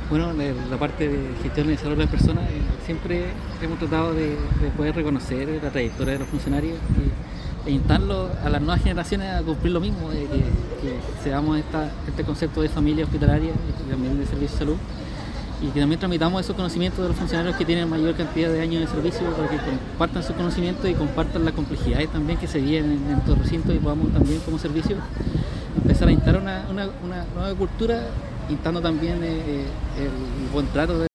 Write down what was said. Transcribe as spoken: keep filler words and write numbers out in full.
Bueno, la, la parte de gestión y desarrollo de las personas, eh, siempre hemos tratado de, de poder reconocer la trayectoria de los funcionarios y, e instarlos a las nuevas generaciones a cumplir lo mismo, de que, que seamos esta, este concepto de familia hospitalaria y también de servicio de salud, y que también tramitamos esos conocimientos de los funcionarios que tienen mayor cantidad de años de servicio para que compartan sus conocimientos y compartan las complejidades también que se viven en, en estos recintos, y podamos también como servicio empezar a instalar una, una, una nueva cultura, instando también eh, el buen trato de